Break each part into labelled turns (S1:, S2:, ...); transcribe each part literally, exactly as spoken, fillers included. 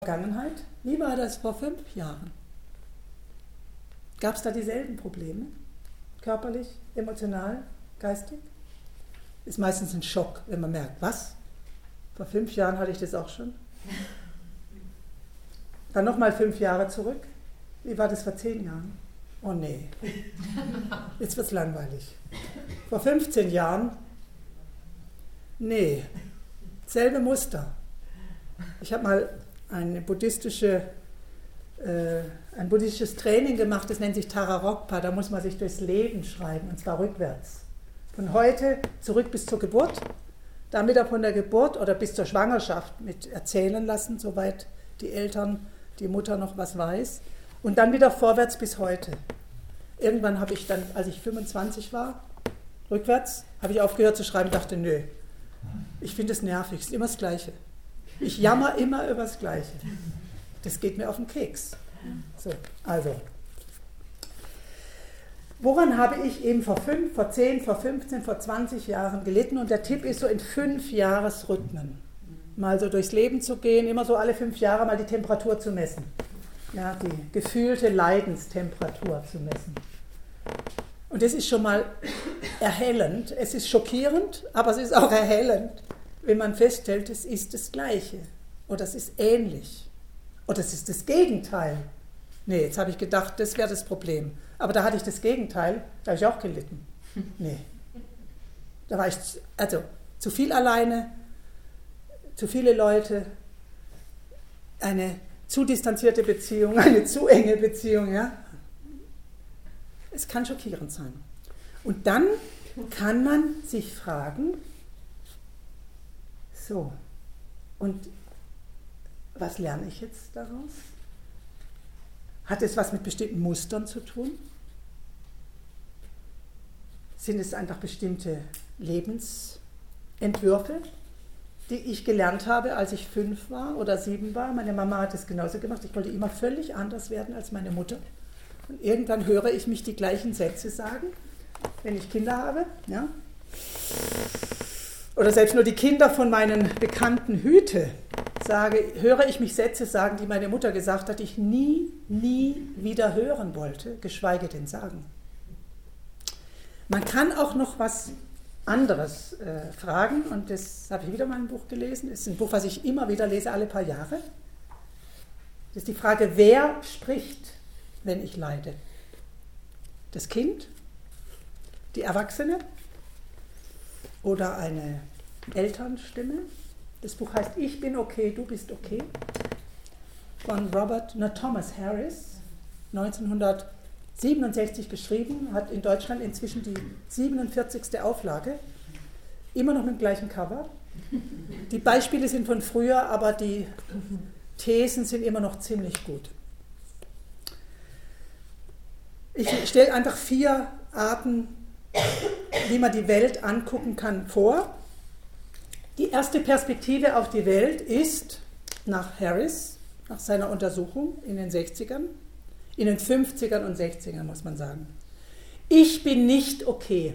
S1: Vergangenheit. Wie war das vor fünf Jahren? Gab es da dieselben Probleme? Körperlich, emotional, geistig? Ist meistens ein Schock, wenn man merkt, was? Vor fünf Jahren hatte ich das auch schon. Dann nochmal fünf Jahre zurück. Wie war das vor zehn Jahren? Oh nee, jetzt wird es langweilig. Vor fünfzehn Jahren? Nee, selbe Muster. Ich habe mal eine buddhistische, äh, ein buddhistisches Training gemacht, das nennt sich Tararokpa, da muss man sich durchs Leben schreiben, und zwar rückwärts. Von heute zurück bis zur Geburt, dann wieder von der Geburt oder bis zur Schwangerschaft mit erzählen lassen, soweit die Eltern, die Mutter noch was weiß, und dann wieder vorwärts bis heute. Irgendwann habe ich dann, als ich fünfundzwanzig war, rückwärts, habe ich aufgehört zu schreiben, dachte, nö, ich finde es nervig, es ist immer das Gleiche. Ich jammer immer über das Gleiche. Das geht mir auf den Keks. So, also. Woran habe ich eben vor fünf, vor zehn, vor fünfzehn, vor zwanzig Jahren gelitten? Und der Tipp ist so in fünf Jahresrhythmen. Mal so durchs Leben zu gehen, immer so alle fünf Jahre mal die Temperatur zu messen. Ja, die gefühlte Leidenstemperatur zu messen. Und das ist schon mal erhellend. Es ist schockierend, aber es ist auch erhellend, wenn man feststellt, es ist das Gleiche oder es ist ähnlich oder es ist das Gegenteil. Nee, jetzt habe ich gedacht, das wäre das Problem. Aber da hatte ich das Gegenteil, da habe ich auch gelitten. Nee. Da war ich, also zu viel alleine, zu viele Leute, eine zu distanzierte Beziehung, eine zu enge Beziehung, ja. Es kann schockierend sein. Und dann kann man sich fragen, so, und was lerne ich jetzt daraus? Hat es was mit bestimmten Mustern zu tun? Sind es einfach bestimmte Lebensentwürfe, die ich gelernt habe, als ich fünf war oder sieben war? Meine Mama hat es genauso gemacht. Ich wollte immer völlig anders werden als meine Mutter. Und irgendwann höre ich mich die gleichen Sätze sagen, wenn ich Kinder habe, ja? Oder selbst nur die Kinder von meinen Bekannten hüte, sage, höre ich mich Sätze sagen, die meine Mutter gesagt hat, die ich nie, nie wieder hören wollte, geschweige denn sagen. Man kann auch noch was anderes äh, fragen, und das habe ich wieder mal in einem Buch gelesen. Das ist ein Buch, was ich immer wieder lese, alle paar Jahre. Das ist die Frage, wer spricht, wenn ich leide? Das Kind? Die Erwachsene? Oder eine Elternstimme. Das Buch heißt Ich bin okay, du bist okay, von Robert, na, Thomas Harris, neunzehnhundertsiebenundsechzig geschrieben, hat in Deutschland inzwischen die siebenundvierzigste Auflage, immer noch mit dem gleichen Cover. Die Beispiele sind von früher, aber die Thesen sind immer noch ziemlich gut. Ich stelle einfach vier Arten, wie man die Welt angucken kann, vor. Die erste Perspektive auf die Welt ist, nach Harris, nach seiner Untersuchung in den sechzigern, in den fünfzigern und sechzigern muss man sagen. Ich bin nicht okay.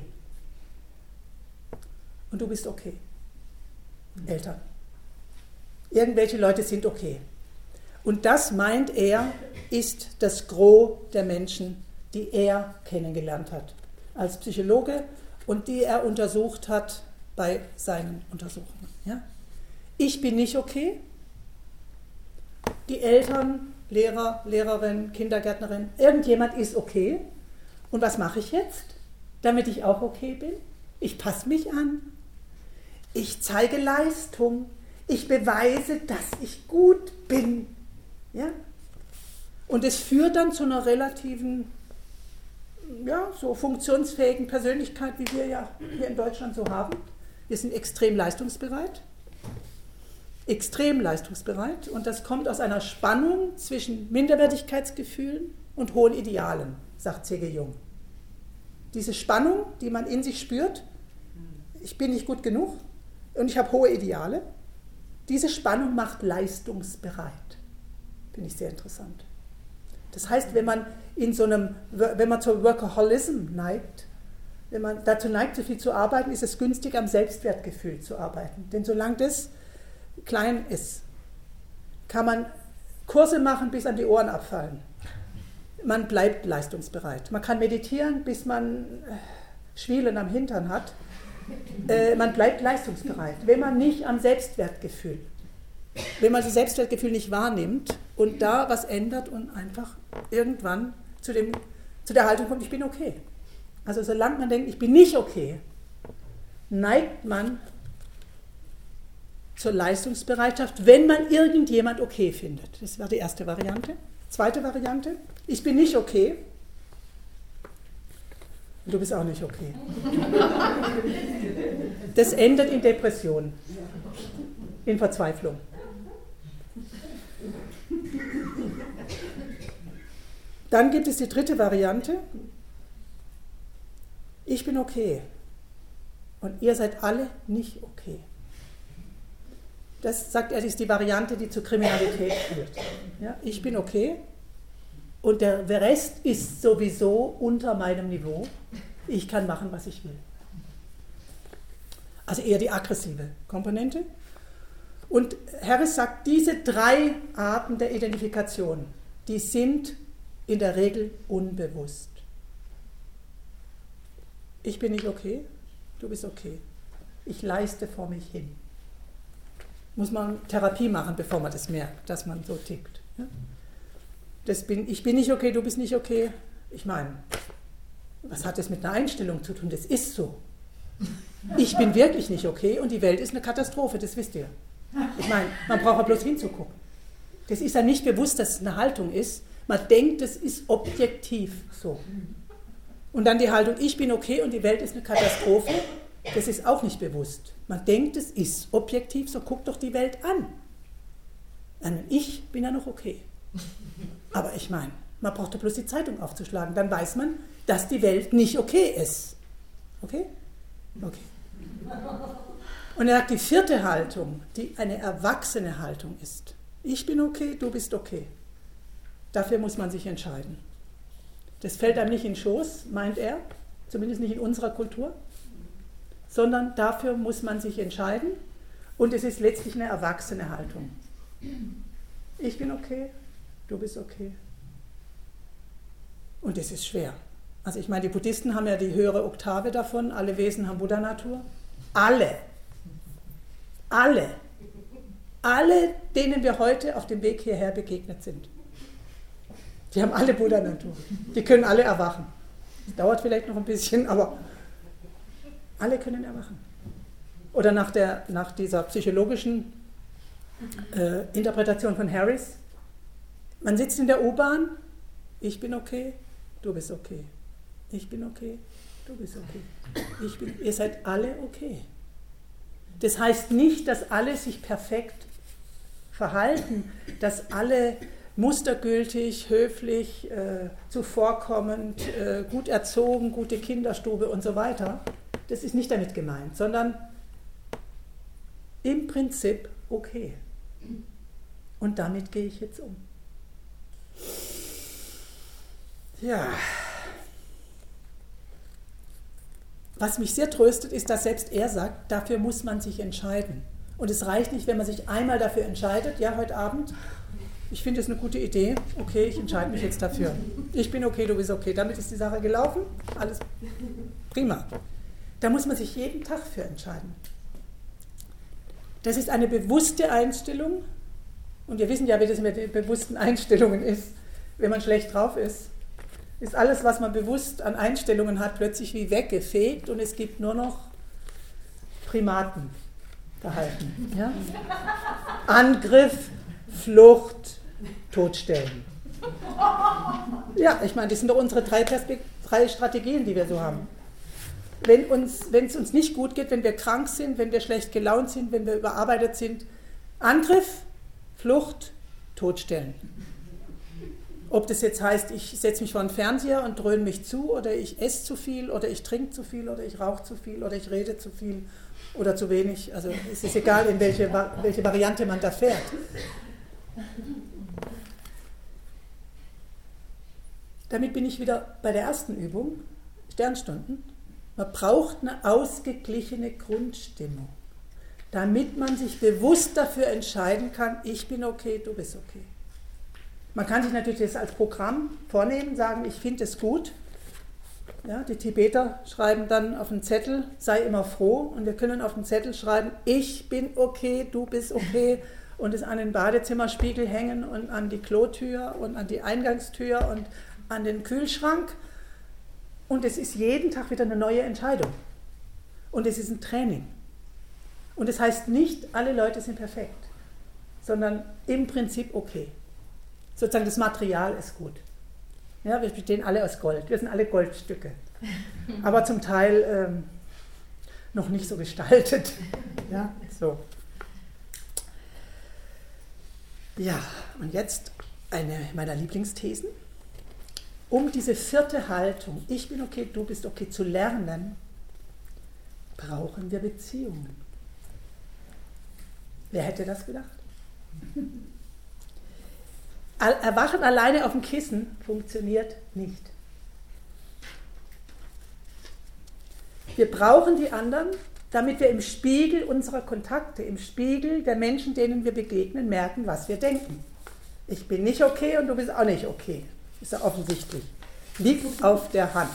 S1: Und du bist okay. Eltern. Irgendwelche Leute sind okay. Und das, meint er, ist das Gros der Menschen, die er kennengelernt hat als Psychologe und die er untersucht hat bei seinen Untersuchungen. Ja? Ich bin nicht okay. Die Eltern, Lehrer, Lehrerin, Kindergärtnerin, irgendjemand ist okay. Und was mache ich jetzt, damit ich auch okay bin? Ich passe mich an. Ich zeige Leistung. Ich beweise, dass ich gut bin. Ja? Und es führt dann zu einer relativen, ja, so funktionsfähigen Persönlichkeit, wie wir ja hier in Deutschland so haben. Wir sind extrem leistungsbereit, extrem leistungsbereit, und das kommt aus einer Spannung zwischen Minderwertigkeitsgefühlen und hohen Idealen, sagt C G Jung. Diese Spannung, die man in sich spürt, ich bin nicht gut genug und ich habe hohe Ideale, diese Spannung macht leistungsbereit. Finde ich sehr interessant. Das heißt, wenn man in so einem, wenn man zur Workaholism neigt, wenn man dazu neigt, so viel zu arbeiten, ist es günstig, am Selbstwertgefühl zu arbeiten. Denn solange das klein ist, kann man Kurse machen, bis an die Ohren abfallen. Man bleibt leistungsbereit. Man kann meditieren, bis man Schwielen am Hintern hat. Äh, man bleibt leistungsbereit. Wenn man nicht am Selbstwertgefühl, wenn man das Selbstwertgefühl nicht wahrnimmt und da was ändert und einfach irgendwann zu, dem, zu der Haltung kommt, ich bin okay. Also solange man denkt, ich bin nicht okay, neigt man zur Leistungsbereitschaft, wenn man irgendjemand okay findet. Das war die erste Variante. Zweite Variante, ich bin nicht okay und du bist auch nicht okay. Das endet in Depression, in Verzweiflung. Dann gibt es die dritte Variante, ich bin okay und ihr seid alle nicht okay. Das, sagt er, ist die Variante, die zur Kriminalität führt. Ja, ich bin okay und der Rest ist sowieso unter meinem Niveau. Ich kann machen, was ich will. Also eher die aggressive Komponente. Und Harris sagt, diese drei Arten der Identifikation, die sind in der Regel unbewusst. Ich bin nicht okay, du bist okay. Ich leiste vor mich hin. Muss man Therapie machen, bevor man das merkt, dass man so tickt. Ja? Das bin, ich bin nicht okay, du bist nicht okay. Ich meine, was hat das mit einer Einstellung zu tun? Das ist so. Ich bin wirklich nicht okay und die Welt ist eine Katastrophe, das wisst ihr. Ich meine, man braucht ja bloß hinzugucken. Das ist ja nicht bewusst, dass es eine Haltung ist. Man denkt, das ist objektiv so. Und dann die Haltung, ich bin okay und die Welt ist eine Katastrophe. Das ist auch nicht bewusst. Man denkt, es ist objektiv, so guckt doch die Welt an. Ich bin ja noch okay. Aber ich meine, man braucht doch bloß die Zeitung aufzuschlagen. Dann weiß man, dass die Welt nicht okay ist. Okay? Okay. Und er sagt, die vierte Haltung, die eine erwachsene Haltung ist. Ich bin okay, du bist okay. Dafür muss man sich entscheiden. Das fällt einem nicht in den Schoß, meint er, zumindest nicht in unserer Kultur, sondern dafür muss man sich entscheiden und es ist letztlich eine erwachsene Haltung. Ich bin okay, du bist okay. Und das ist schwer. Also ich meine, die Buddhisten haben ja die höhere Oktave davon, alle Wesen haben Buddha-Natur. Alle. Alle. Alle, denen wir heute auf dem Weg hierher begegnet sind. Die haben alle Buddha-Natur. Die können alle erwachen. Das dauert vielleicht noch ein bisschen, aber alle können erwachen. Oder nach, der, nach dieser psychologischen äh, Interpretation von Harris, man sitzt in der U-Bahn, ich bin okay, du bist okay. Ich bin okay, du bist okay. Ich bin, ihr seid alle okay. Das heißt nicht, dass alle sich perfekt verhalten, dass alle mustergültig, höflich, äh, zuvorkommend, äh, gut erzogen, gute Kinderstube und so weiter. Das ist nicht damit gemeint, sondern im Prinzip okay. Und damit gehe ich jetzt um. Ja. Was mich sehr tröstet, ist, dass selbst er sagt, dafür muss man sich entscheiden. Und es reicht nicht, wenn man sich einmal dafür entscheidet, ja, heute Abend, ich finde es eine gute Idee, okay, ich entscheide mich jetzt dafür. Ich bin okay, du bist okay. Damit ist die Sache gelaufen, alles prima. Da muss man sich jeden Tag für entscheiden. Das ist eine bewusste Einstellung und wir wissen ja, wie das mit den bewussten Einstellungen ist. Wenn man schlecht drauf ist, ist alles, was man bewusst an Einstellungen hat, plötzlich wie weggefegt und es gibt nur noch Primatenverhalten. Ja? Angriff, Flucht, Todstellen. Ja, ich meine, das sind doch unsere drei, Perspekt- drei Strategien, die wir so haben. Wenn uns, wenn es uns nicht gut geht, wenn wir krank sind, wenn wir schlecht gelaunt sind, wenn wir überarbeitet sind, Angriff, Flucht, Todstellen. Ob das jetzt heißt, ich setze mich vor den Fernseher und dröhne mich zu oder ich esse zu viel oder ich trinke zu viel oder ich rauche zu viel oder ich rede zu viel oder zu wenig. Also es ist egal, in welche, welche Variante man da fährt. Damit bin ich wieder bei der ersten Übung, Sternstunden. Man braucht eine ausgeglichene Grundstimmung, damit man sich bewusst dafür entscheiden kann, ich bin okay, du bist okay. Man kann sich natürlich das als Programm vornehmen, sagen, ich finde es gut. Ja, die Tibeter schreiben dann auf einen Zettel, sei immer froh. Und wir können auf den Zettel schreiben, ich bin okay, du bist okay. Und es an den Badezimmerspiegel hängen und an die Klotür und an die Eingangstür und an den Kühlschrank. Und es ist jeden Tag wieder eine neue Entscheidung. Und es ist ein Training. Und das heißt nicht, alle Leute sind perfekt, sondern im Prinzip okay. Sozusagen das Material ist gut. Ja, wir bestehen alle aus Gold. Wir sind alle Goldstücke. Aber zum Teil ähm, noch nicht so gestaltet. Ja, so. Ja, und jetzt eine meiner Lieblingsthesen. Um diese vierte Haltung, ich bin okay, du bist okay, zu lernen, brauchen wir Beziehungen. Wer hätte das gedacht? Erwachen alleine auf dem Kissen funktioniert nicht. Wir brauchen die anderen, damit wir im Spiegel unserer Kontakte, im Spiegel der Menschen, denen wir begegnen, merken, was wir denken. Ich bin nicht okay und du bist auch nicht okay. Ist ja offensichtlich. Liegt auf der Hand.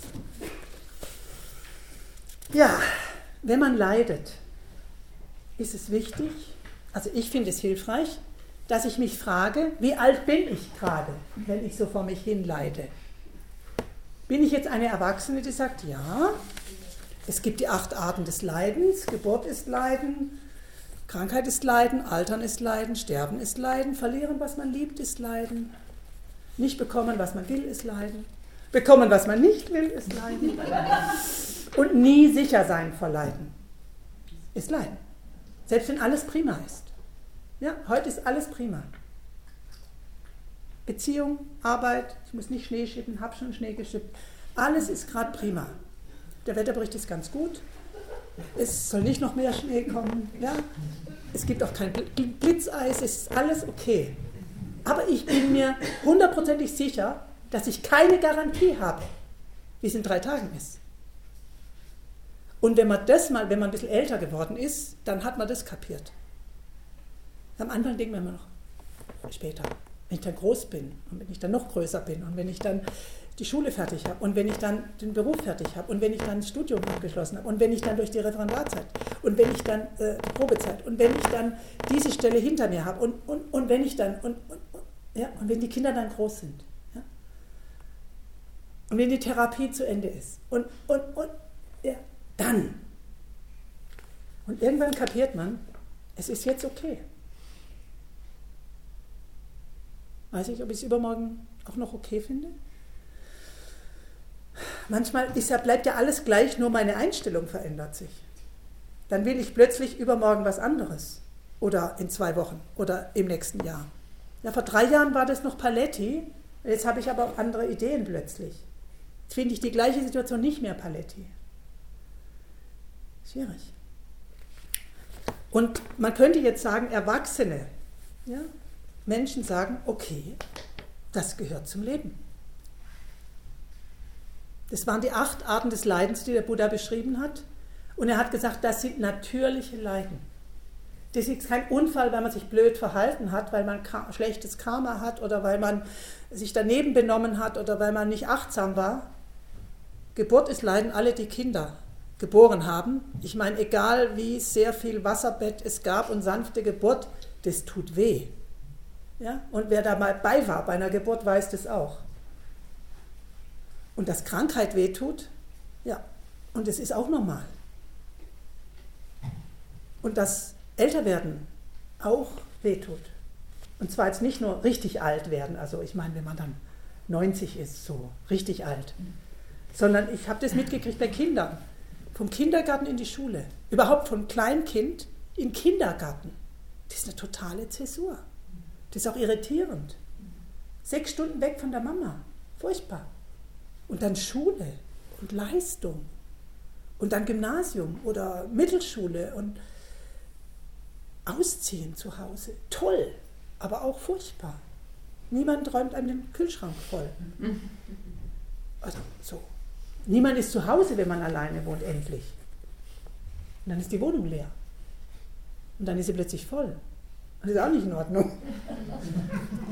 S1: Ja, wenn man leidet, ist es wichtig, also ich finde es hilfreich, dass ich mich frage, wie alt bin ich gerade, wenn ich so vor mich hin leide? Bin ich jetzt eine Erwachsene, die sagt, ja, es gibt die acht Arten des Leidens, Geburt ist Leiden, Krankheit ist Leiden, Altern ist Leiden, Sterben ist Leiden, verlieren, was man liebt, ist Leiden, nicht bekommen, was man will, ist Leiden, bekommen, was man nicht will, ist Leiden und nie sicher sein vor Leiden ist Leiden, selbst wenn alles prima ist. Ja, heute ist alles prima. Beziehung, Arbeit, ich muss nicht Schnee schippen, habe schon Schnee geschippt. Alles ist gerade prima. Der Wetterbericht ist ganz gut. Es soll nicht noch mehr Schnee kommen. Ja? Es gibt auch kein Blitzeis, es ist alles okay. Aber ich bin mir hundertprozentig sicher, dass ich keine Garantie habe, wie es in drei Tagen ist. Und wenn man das mal, wenn man ein bisschen älter geworden ist, dann hat man das kapiert. Am Anfang denkt man immer noch, später, wenn ich dann groß bin und wenn ich dann noch größer bin und wenn ich dann die Schule fertig habe und wenn ich dann den Beruf fertig habe und wenn ich dann das Studium abgeschlossen habe und wenn ich dann durch die Referendarzeit und wenn ich dann äh, die Probezeit und wenn ich dann diese Stelle hinter mir habe und, und, und wenn ich dann, und, und, und, ja, und wenn die Kinder dann groß sind. Ja, und wenn die Therapie zu Ende ist und, und, und, ja, dann. Und irgendwann kapiert man, es ist jetzt okay. Weiß ich, ob ich es übermorgen auch noch okay finde? Manchmal ist ja, bleibt ja alles gleich, nur meine Einstellung verändert sich. Dann will ich plötzlich übermorgen was anderes. Oder in zwei Wochen oder im nächsten Jahr. Ja, vor drei Jahren war das noch Paletti, jetzt habe ich aber auch andere Ideen plötzlich. Jetzt finde ich die gleiche Situation nicht mehr Paletti. Schwierig. Und man könnte jetzt sagen, Erwachsene, ja, Menschen sagen, okay, das gehört zum Leben. Das waren die acht Arten des Leidens, die der Buddha beschrieben hat. Und er hat gesagt, das sind natürliche Leiden. Das ist kein Unfall, weil man sich blöd verhalten hat, weil man schlechtes Karma hat oder weil man sich daneben benommen hat oder weil man nicht achtsam war. Geburt ist Leiden, alle die Kinder geboren haben. Ich meine, egal wie sehr viel Wasserbett es gab und sanfte Geburt, das tut weh. Ja? Und wer da mal bei war bei einer Geburt, weiß das auch. Und dass Krankheit wehtut, ja, und das ist auch normal. Und dass Älterwerden auch wehtut. Und zwar jetzt nicht nur richtig alt werden, also ich meine, wenn man dann neunzig ist, so richtig alt, sondern ich habe das mitgekriegt bei Kindern. Vom Kindergarten in die Schule, überhaupt von Kleinkind in Kindergarten. Das ist eine totale Zäsur. Das ist auch irritierend. Sechs Stunden weg von der Mama. Furchtbar. Und dann Schule und Leistung. Und dann Gymnasium oder Mittelschule und Ausziehen zu Hause. Toll, aber auch furchtbar. Niemand räumt einem den Kühlschrank voll. Also so. Niemand ist zu Hause, wenn man alleine wohnt, endlich. Und dann ist die Wohnung leer. Und dann ist sie plötzlich voll. Das ist auch nicht in Ordnung.